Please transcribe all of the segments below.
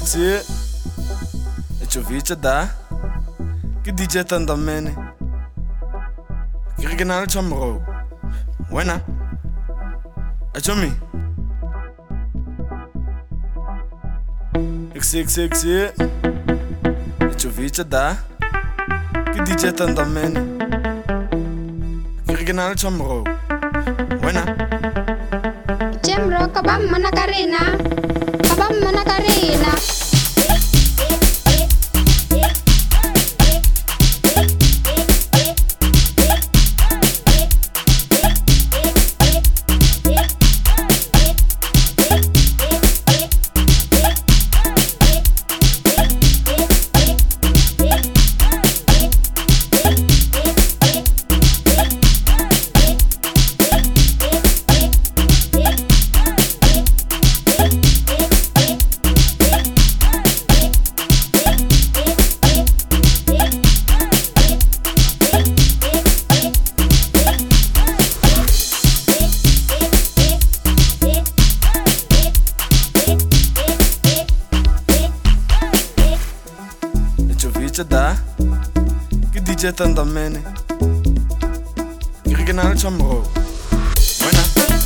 sexy. Chovicha da. Que DJ Tandamene. Que regional chamro. Buena. Achomi. Sexy. Chovicha da. Que DJ Tandamene. Que regional chamro. Buena. Chemro kabam manakarina. Da. Que DJ Tandamene. Que regional chamro. Buena.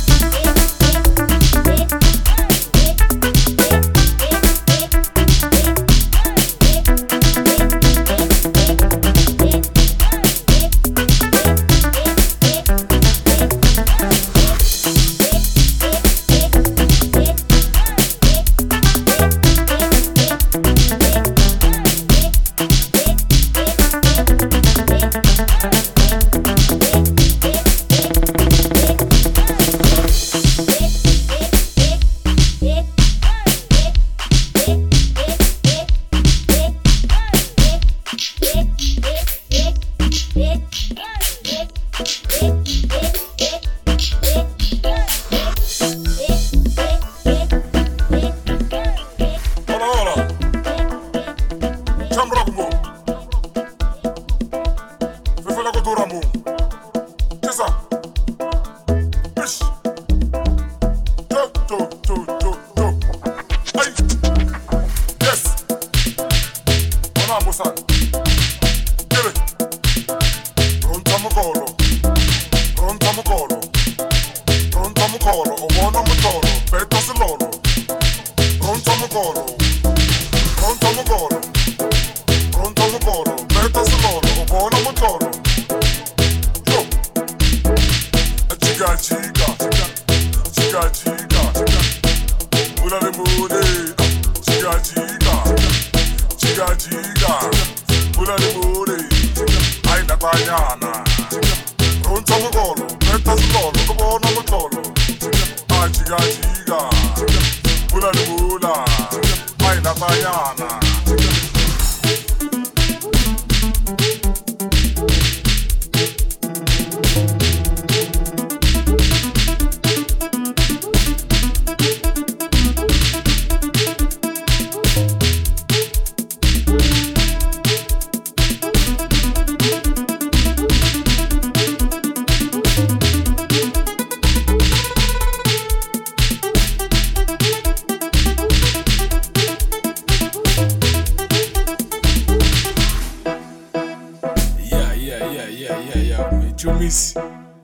Chumisi.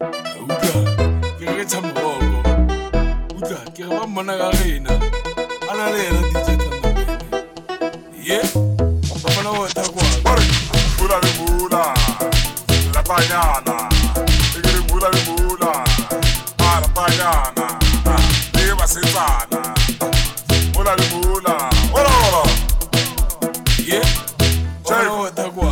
Uda. Kira chamro. Uda. Kira manakarina. Analena DJ Tandamene. Yeah. Bafana wata kwa. Bula. La pañana. Tigre bula. La pañana. Leva sezana. Bula. Ora. Yeah. Bafana wata kwa.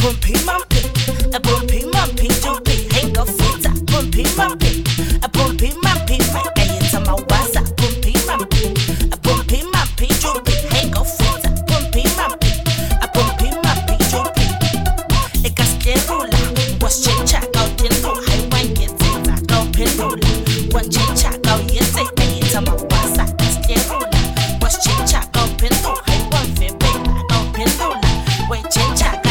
Pumpy mumpy, a pumpy mumpy jumpy, hang a foot, pumpy mumpy, a pumpy mumpy, my gains on my was a pumpy mumpy jumpy, hang a foot, pumpy mumpy jumpy. A caskerula was check out in the highway, gets it out pendula, one check out yes, a gains on my was a caskerula was check out in the highway, out pendula, wait check out.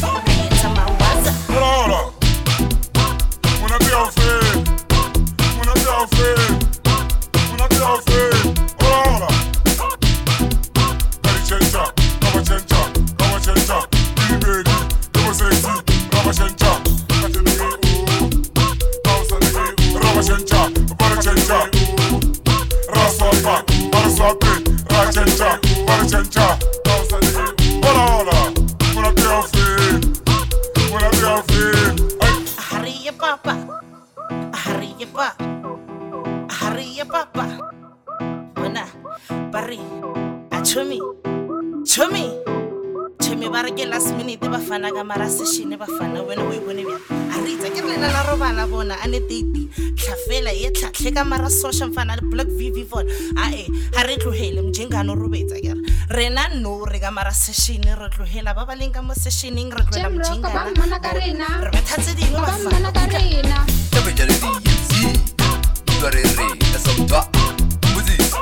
Chumi barake last minute bafana ka mara session bafana wena o ibone bya aritsa ke rena la robala bona ane date tlhafela ye tlhatlhe ka mara social mfana le black vv phone ha re tlohele mjengano robetsa ke rena no re ka mara session re tlohela ba baleng ka mo sessioning re tlohela mjengana re bethatse dingwe bafana tabe jale di si re esomtwa muzis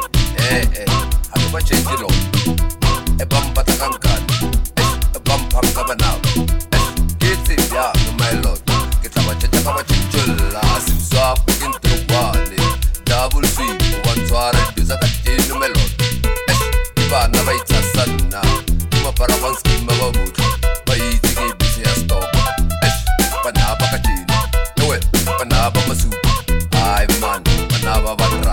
ha ba change lo e bamba takankan e bamba kabanaw it's it ya no my lord ke tla ba tsheta ka ba tshela asimswa introvale double c one twara duza ka tino melod bana ba itsasana ma para wanski ma ba buti ba itse ke bisi ya stop bana ba ka tino no bana ba masu ai man bana ba badra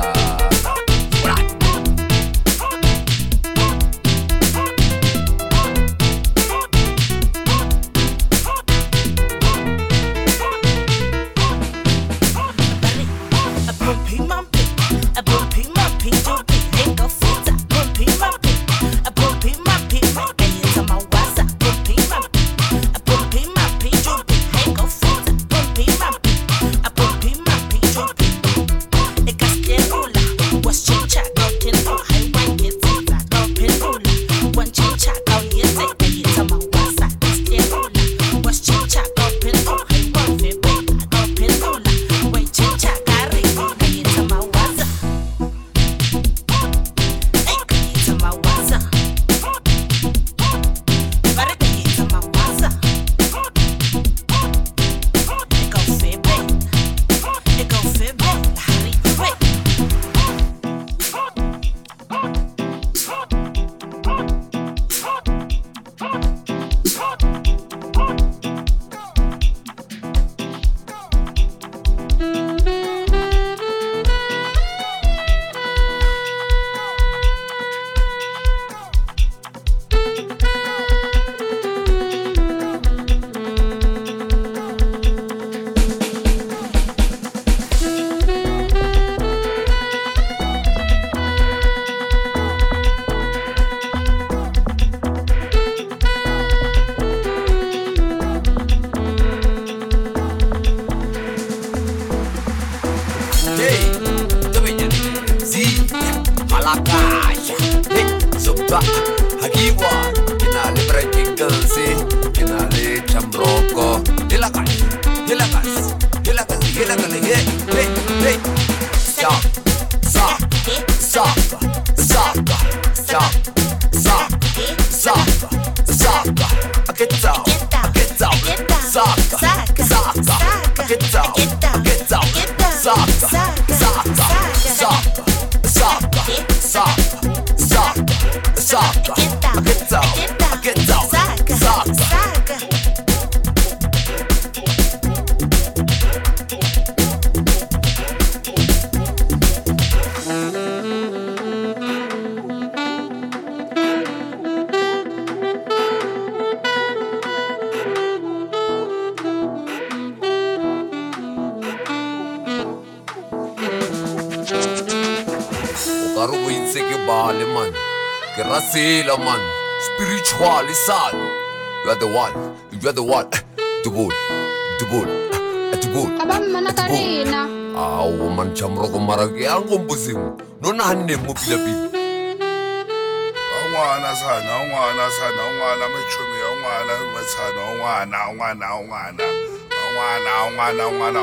Man, spiritual son. You are the one, you're the one. Dubul, dubul, dubul. Abang mana Karina? Aw, man chamroko maragi ang kumbusing. No nahanne mo pilapi. Ongwana sana, ongwana mechumi, ongwana metsana, ongwana. Ongwana,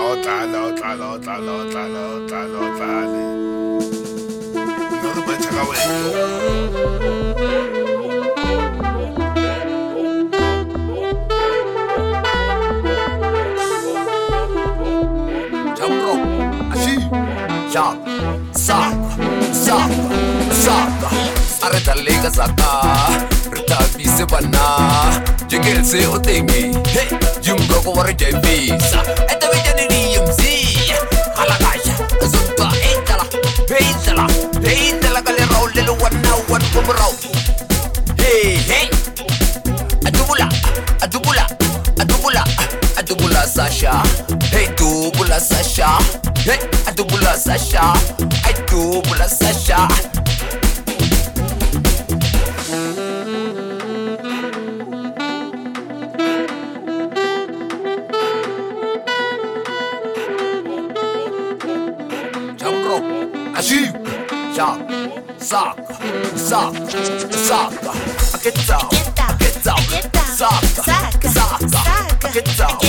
otala. Ngeke bachaka wena. Chamro, ashi, chak, saka. Areta lega saka, rita bise bana. Jigel se otengi, hey, jumbo ko wari jai visa. Eta veja ni yumzi, halakasha, zunta eitala kale raw lelo wan kumraw. Hey, adubula Sasha. Hey, dubula Sasha. Hey, adubula Sasha. Ay, dubula Sasha. Jamro, ashib, shak, saka. Get out, saka. Get out,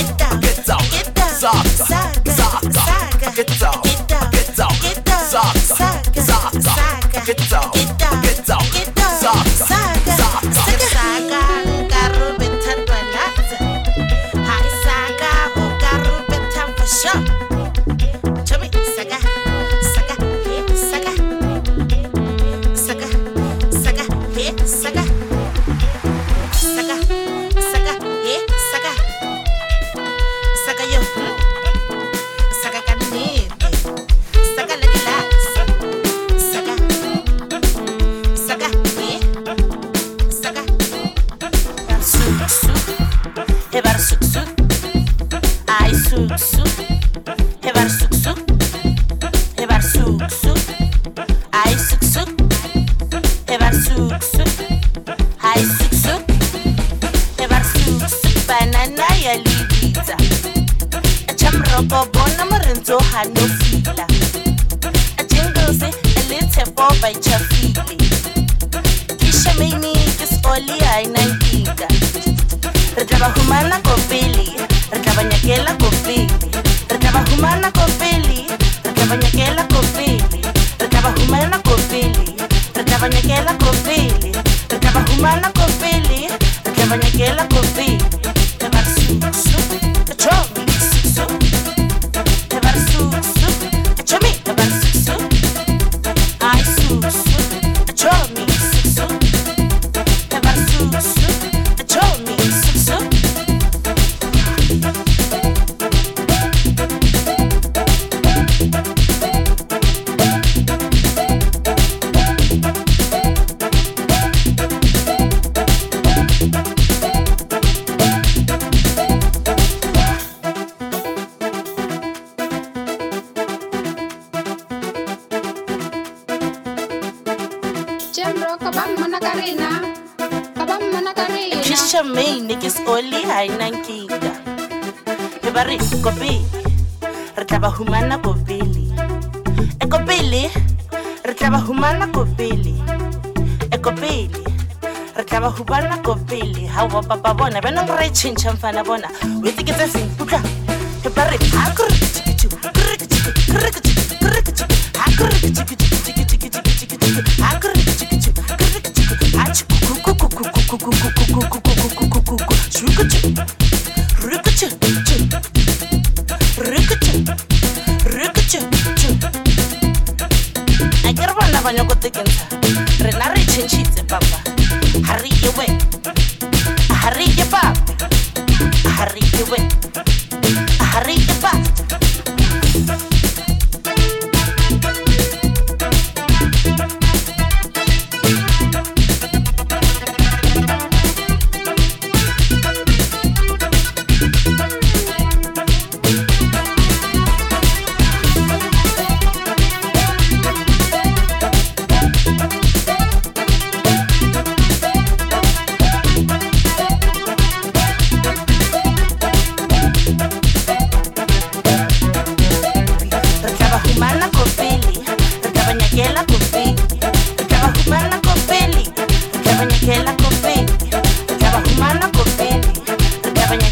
Papa bona bana re chincha mfana bona wethi ke tse seng putla ke bare hakr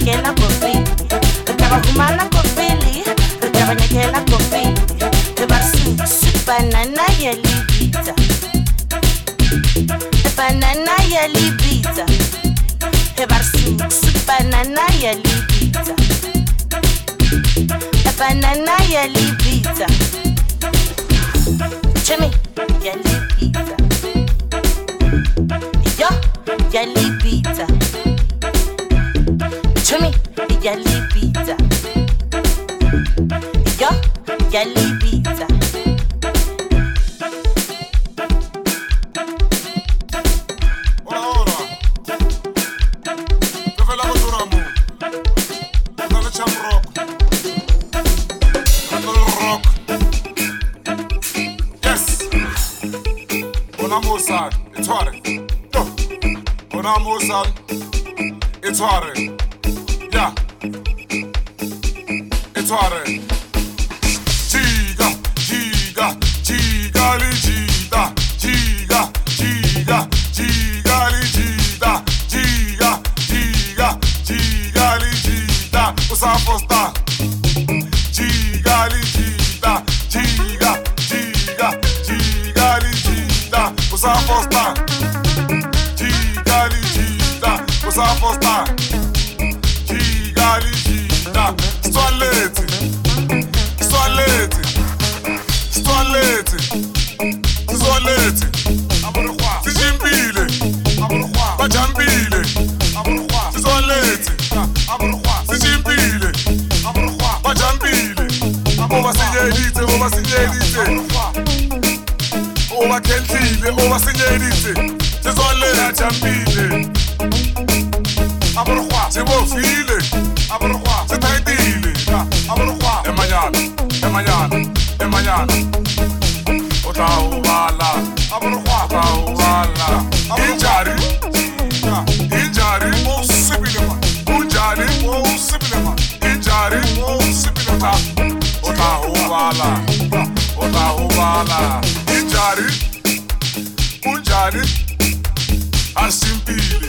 kena kopi. Taba humana kopili, taba nyekela kopi. Taba banana yellow pizza. Banana yellow pizza. Taba banana yellow pizza. Banana yellow pizza. Jimmy yellow pizza. Yo yellow pizza. Jimmy yellow pizza. Yo yellow pizza. It's hard. Yeah. It's hard. Giga, giga, giga, giga, giga, giga, giga, giga, giga, giga, giga, giga. What's up, Foster? Giga, giga, giga, giga, giga, giga. What's up, Foster? What's up, Foster? Gigali, giga. Stolete, stolete, stolete, stolete. Aburukwa. Sijimbile. Aburukwa. Bajambile. Aburukwa. Stolete. Aburukwa. Sijimbile. Aburukwa. Bajambile. Oba sinyelite, oba sinyelite. Aburukwa. Oba kentile, oba sinyelite. Stolete, jambile. Aburukwa, se bofile. Aburukwa, se taitile. Aburukwa, mañana, mañana. Ota ubala. Aburukwa, ota ubala. Injari, injari, o sibilema. Injari, o sibilema. Injari, o sibilema. Ota ubala. Injari, unjari, asimpile.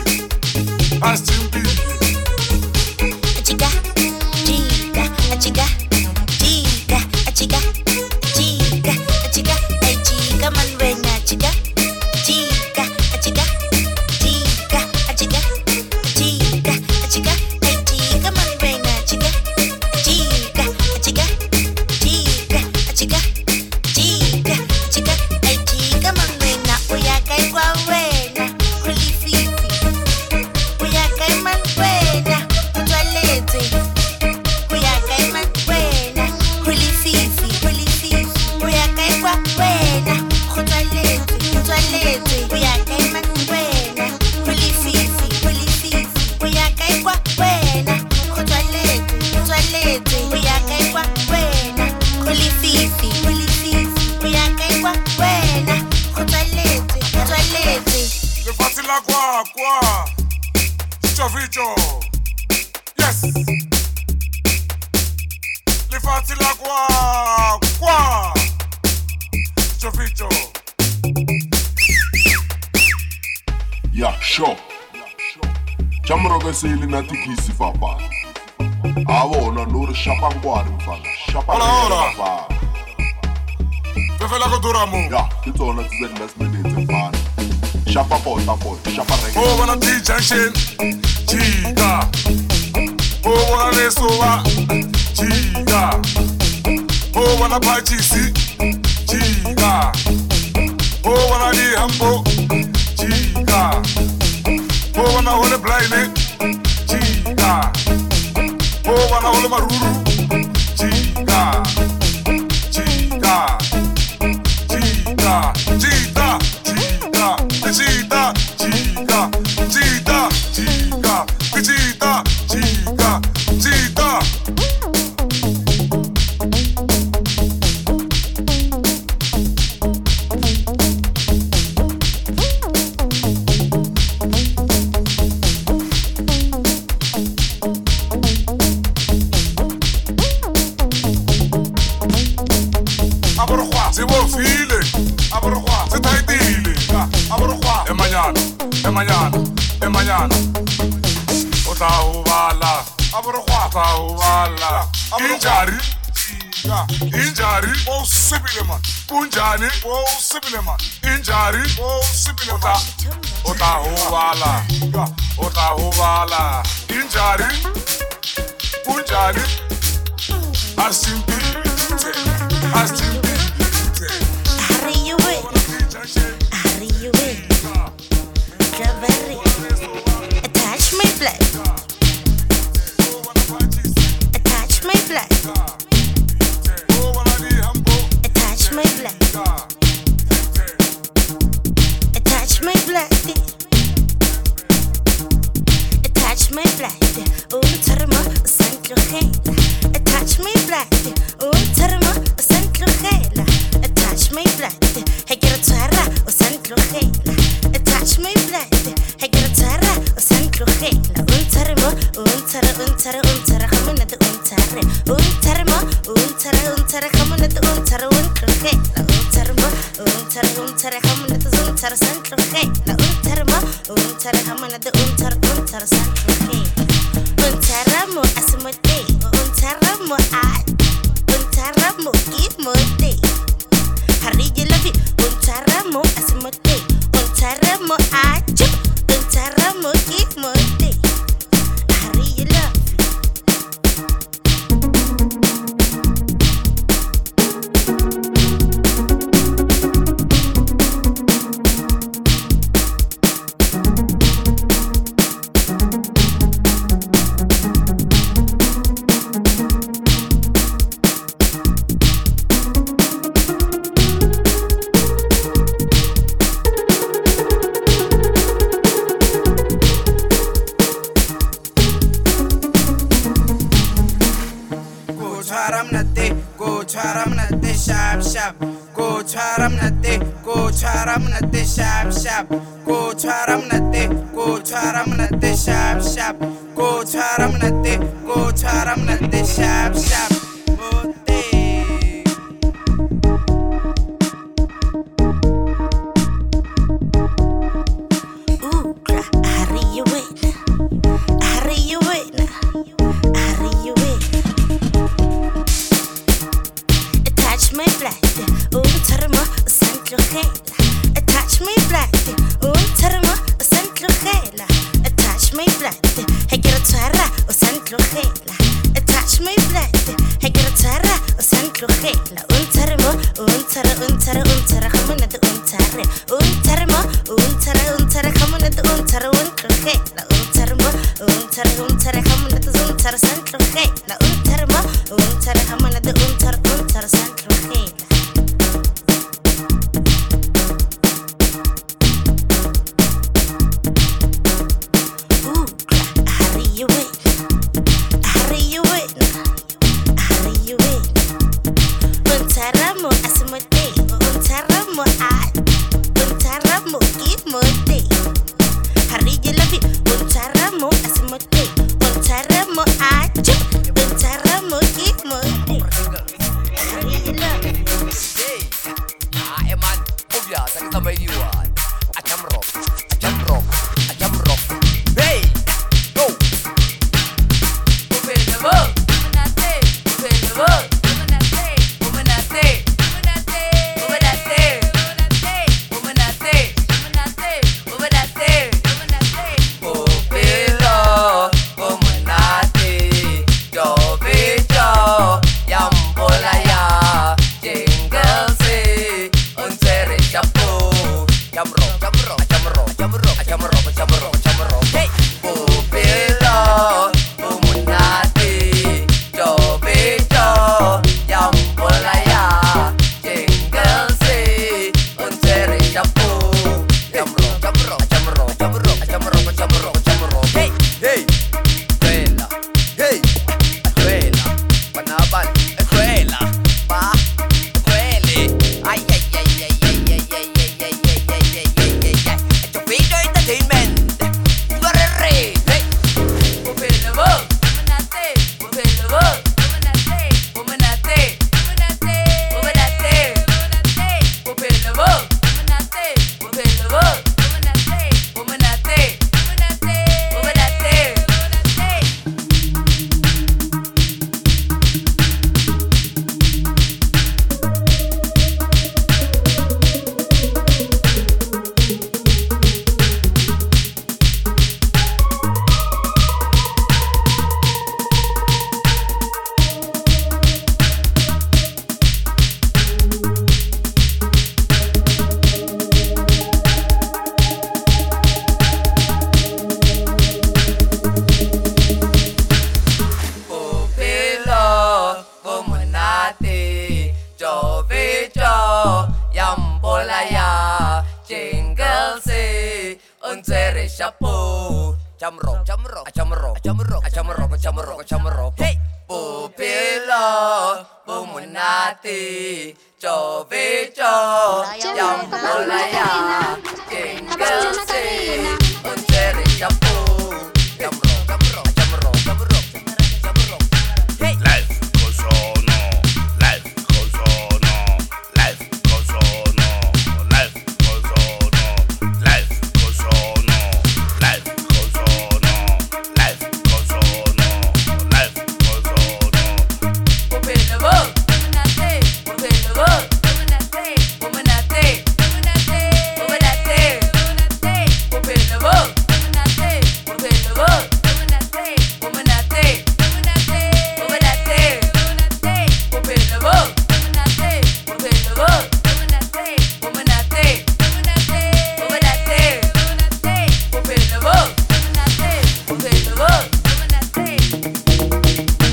Achiga, giga, achiga, giga, achiga, giga, achiga, achiga, manwenya, achiga, giga, achiga, giga, achiga, giga, achiga, achiga, manwenya, achiga, giga, achiga, giga, achiga, giga, achiga, achiga, manwenya, uyakai kwa wena, kulififi. Yes. Le fatti la qua. Choficho. Yeah, sure. Chamroga sili na tikisi papa. Awona nur shapangwari mfana. Shapangwari papa. Fefela koduramu. Yeah, kitona tizenda minute mfana. Shapa pota. Oh, wanna be junction. Giga. Oh, wanna lesowa. Giga. Oh, wanna pachisi. Giga. Oh, wanna di hambo. Giga. Oh, wanna hold blind. Giga. Oh, wanna hold maruru. Giga. Giga. Giga. Giga. Giga. Giga, giga, giga, giga, giga, giga. Aburukwa, se bofile. Aburukwa, se taitile. Aburukwa, mañana. Ota ubala. aborokwa ta ubala injari injari o sibile man kunjani o sibile man injari o sibile man ota ubala injari kunjani asimbi Hurry you in, hurry you in. Cabaret, attach my blood, attach my blood, attach my blood, attach my blood, attach my blood. Terma, Saint Luchela, attach my blood. Terma, Saint Luchela, attach my blood. Hey, get a terra, Saint Luchela, attach my blood. Hey, get a terra, Saint Luchela, Unterma, coming at the Unterre, Unterma, coming at the Unter, Uncluchela, Unterma, coming at the Unter, Saint Luchela, Unterma, coming at the Unter, Saint Luchela. Unteramo asmode, unteramo ad, unteramo imode. Hurry you love it, unteramo asmode, unteramo ad, unteramo imode. Hurry you love shop. Go charam nate, go charam nate, shop shop. Go charam nate, go charam nate, shop shop. Go charam nate, go charam nate, shop shop. chapo. Chamrock, chamrock, chamrock, chamrock, chamrock, chamrock, chamrock. Hey, pupilo, bumunati, chovicho, yang mulaya, tinggal si, unceri chapo. Chamrock, chamrock, chamrock, chamrock, chamrock. Hey, Life goes on, life goes on, life goes on, life goes on, life goes on, life goes on, life goes on, life goes on. pupilo, bumunati, pupilo, bumunati, bumunati, bumunati, bumunati, pupilo, bumunati, pupilo, bumunati, bumunati, bumunati, bumunati, pupilo, bumunati, pupilo, bumunati, bumunati, bumunati, pupilo, bumunati, pupilo, bumunati.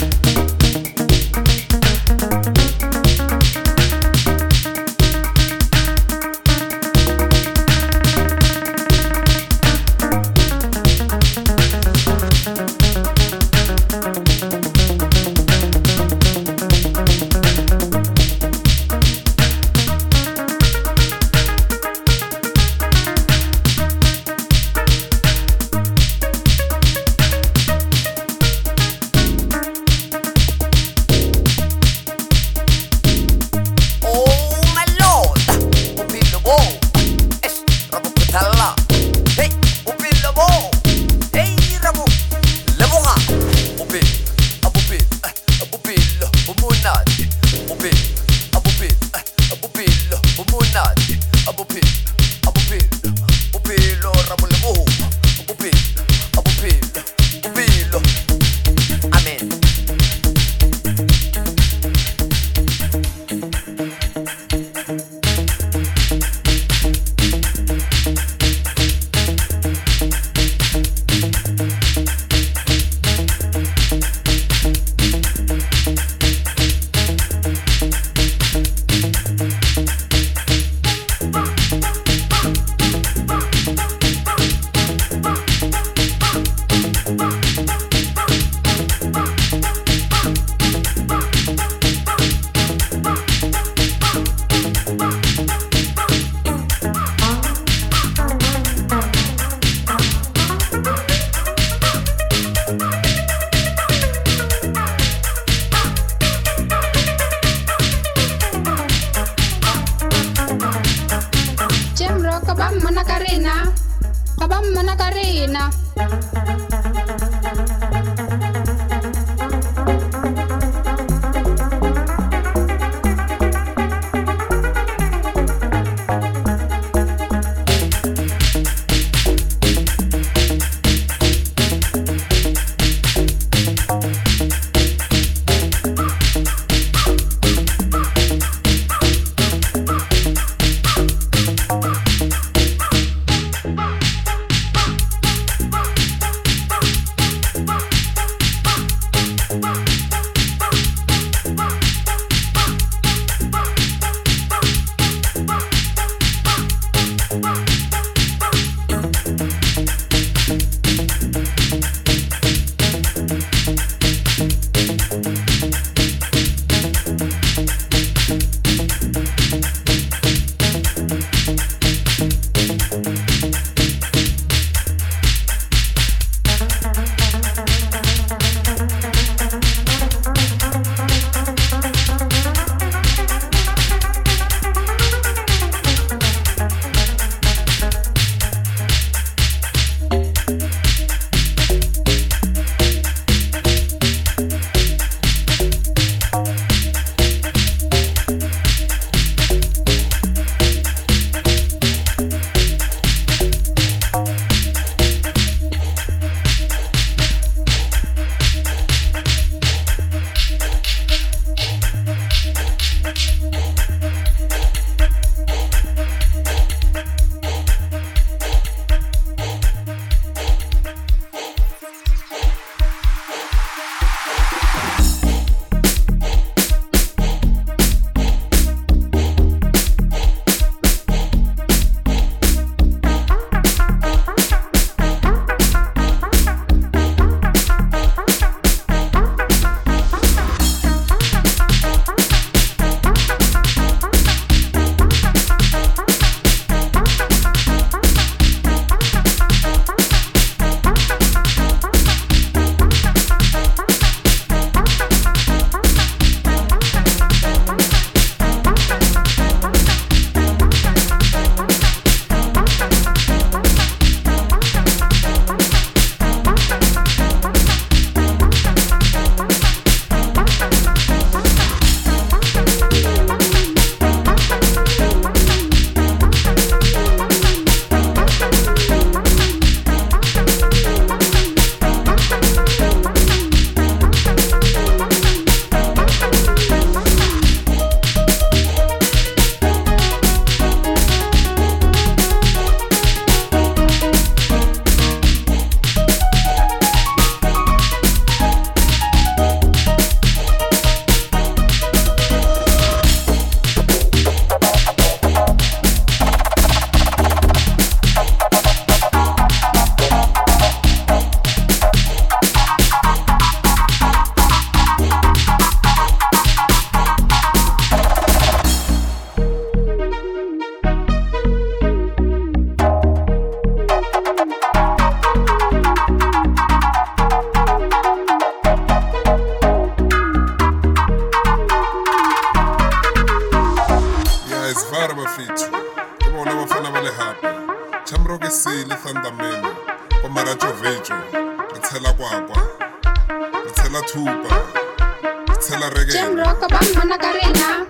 Oh my lord, pupilo mo, rabo kitala. Hey, pupilo mo, hey rabo, lebo ka. Pupil, pupilo, bumunat. Pupil, pupilo, bumunat. Pupil, pupilo, rabo lebo. Pupil, pupilo. Amen. Jemro kabam mana karina. Kabam mana karina. se le Thunderman kwa Marajo Vejo re tshela kwakwa re tshela thupa re tshela reggae Jam rock ba mona karena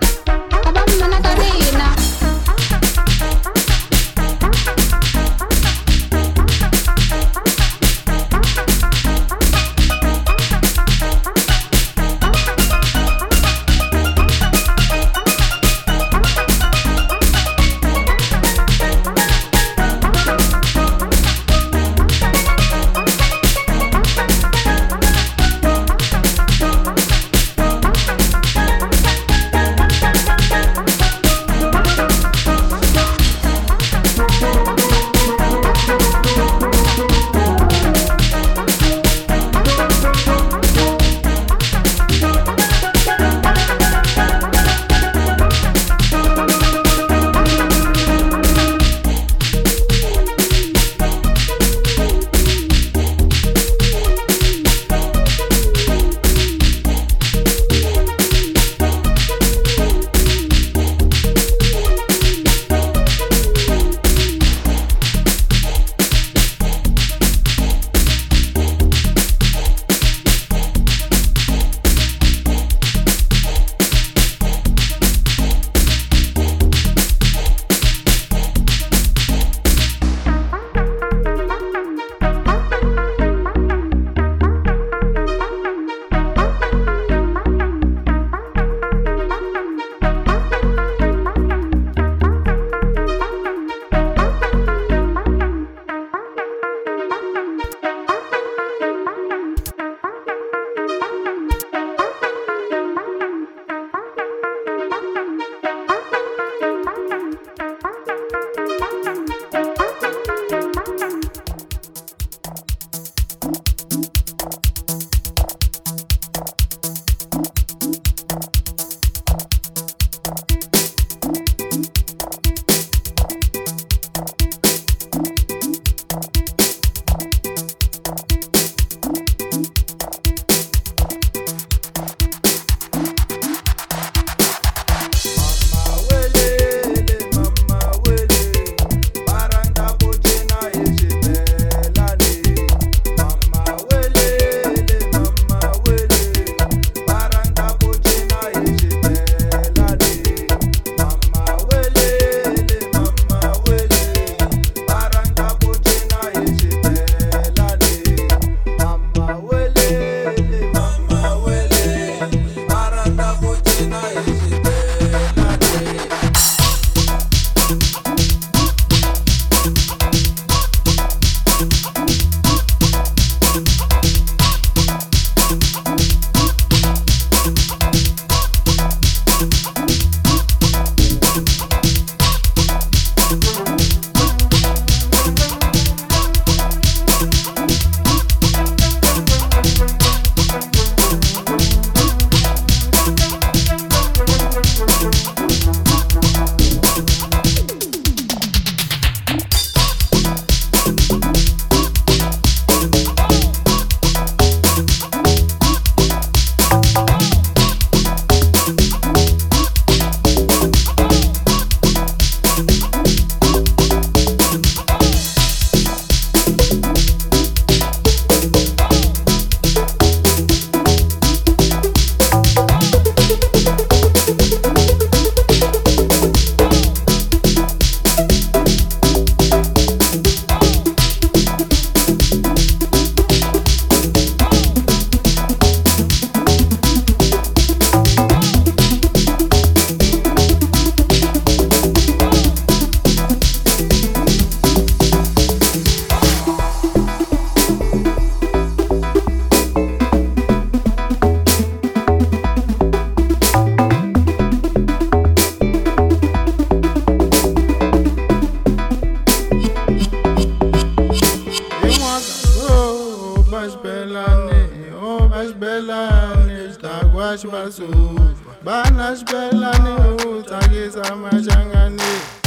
Banas belani utagisa machangani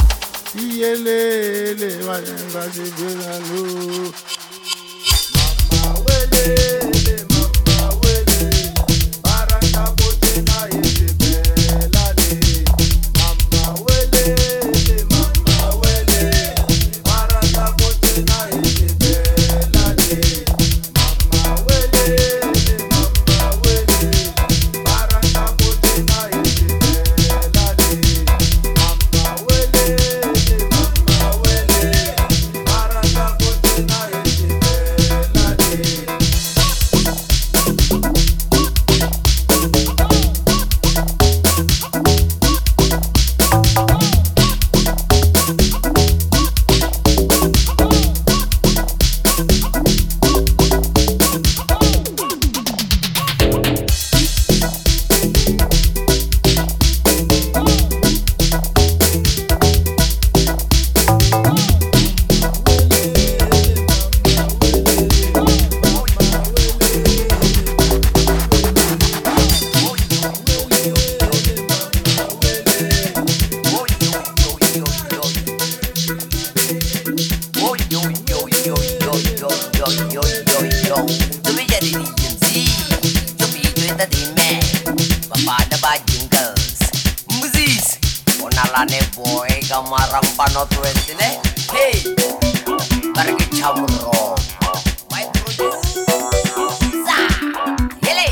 Iyelele wajenga sibelanu Mama welele mama wele Baranga bote na yesibelani Mama welele Baranga bote man. Bapada ba jingles. Muzis. Onalane boy kamarang panotwes ne. Hey. Barke chamro. My producer. Hele.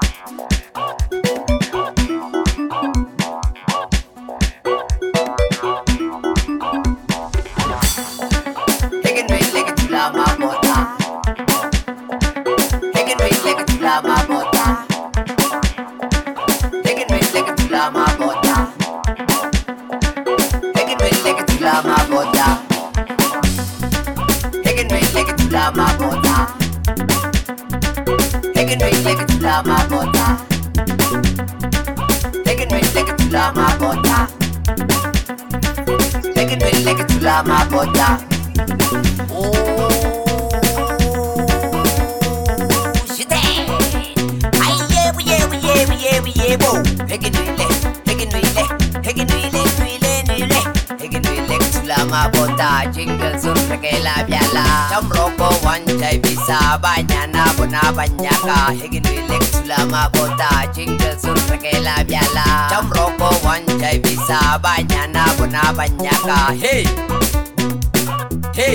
Jingle surra ke la biala chamroko wanjai bisa banyana bona banyaka hegin lek sulama bota jingle surra ke la biala chamroko wanjai bisa banyana bona banyaka hey hey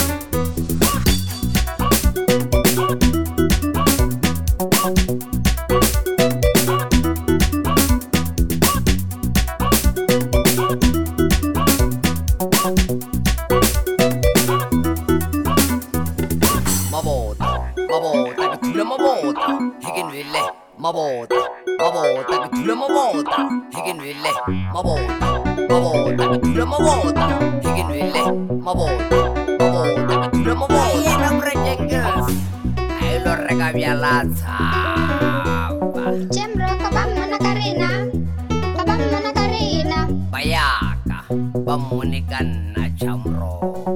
mabota ketula mabota higinwile mabota ketula mabota higinwile mabota ketula mabota yena mrejengers ayo regabia laza Jemro kabam mana karina bayaka pamunikan na chamro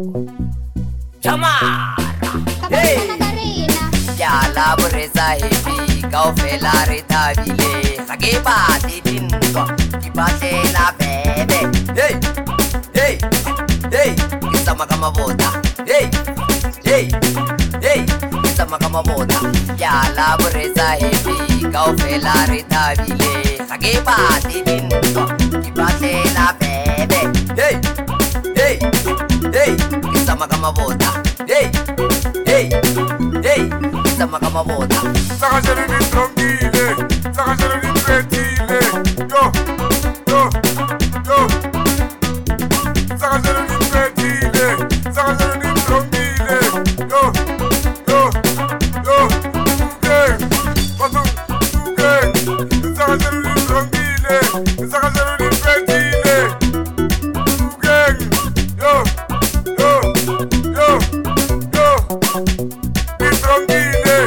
chamara hey jala bureza hebi kau felare tabile sage pati dingo kibate la bebe hey hey hey kisama kama bota hey hey hey kisama kama bota jala bureza hebi kau felare tabile sage pati dingo kibate la bebe hey hey hey kisama kama bota hey hey hey kisama kama bota Sakajere ni trongile, sakajere ni pretile, yo, yo, yo. Sakajere ni pretile, sakajere ni trongile, yo, yo, yo. Tuge, sakajere ni trongile, sakajere ni pretile, tuge, yo, yo, yo, yo. Ni trongile.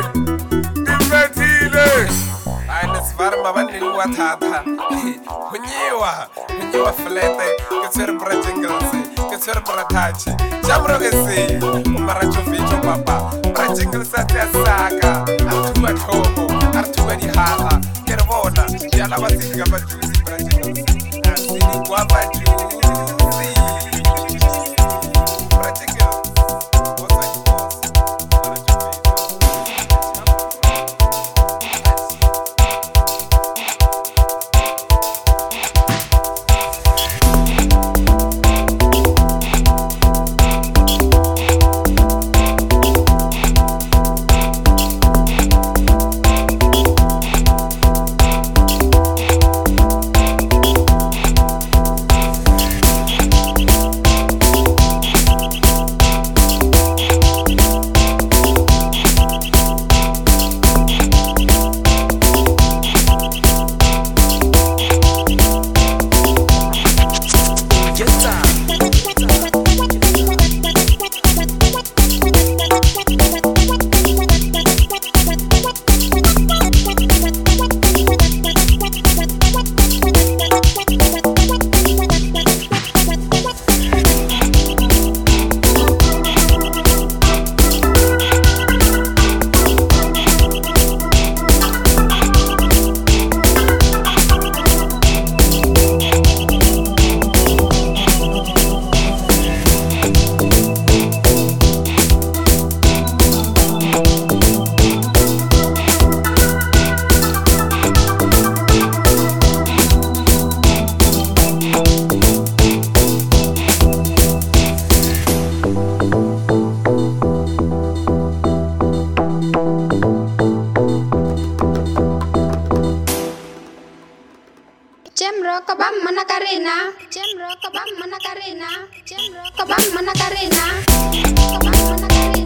Varma vanni watata hunyiwa flete ke tsere bra jingles ke tsere bra touch jamro ke se umara choficho papa bra jingles atya saka atuma thomo atuma di hala ke re bona ya la ba tsika ba juice bra jingles asini kwa ba juice bra jingles Jemro kabam manakarena, Jemro kabam manakarena, Jemro kabam manakarena, kabam manakarena.